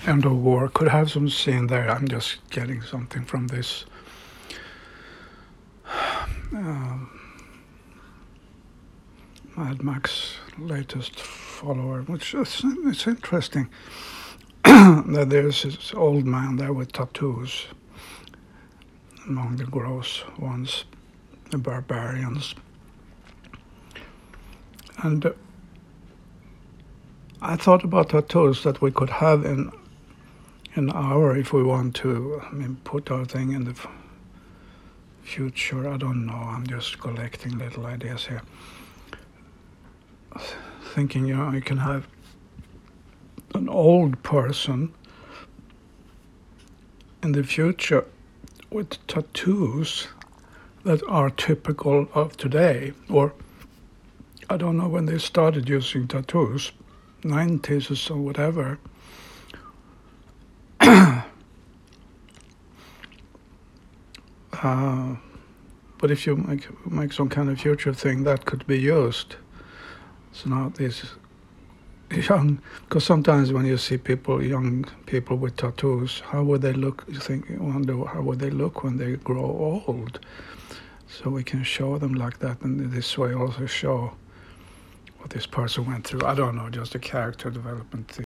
end of war. Could have some scene there. I'm just getting something from this. Mad Max latest follower, which is it's interesting that there's this old man there with tattoos among the gross ones, the barbarians. And I thought about tattoos that we could have in our, if we want to, put our thing in the future. I don't know. I'm just collecting little ideas here. Thinking, you can have an old person in the future with tattoos that are typical of today, or I don't know when they started using tattoos, 90s or whatever. But if you make some kind of future thing, that could be used. So now these young, because sometimes when you see young people with tattoos, how would they look? Wonder how would they look when they grow old? So we can show them like that, and this way also show what this person went through. I don't know, just a character development thing.